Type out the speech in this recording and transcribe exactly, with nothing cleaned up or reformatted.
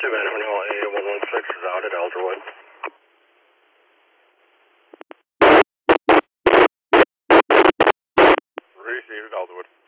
two man Hornell A one one six is out at Elderwood. Received at Elderwood.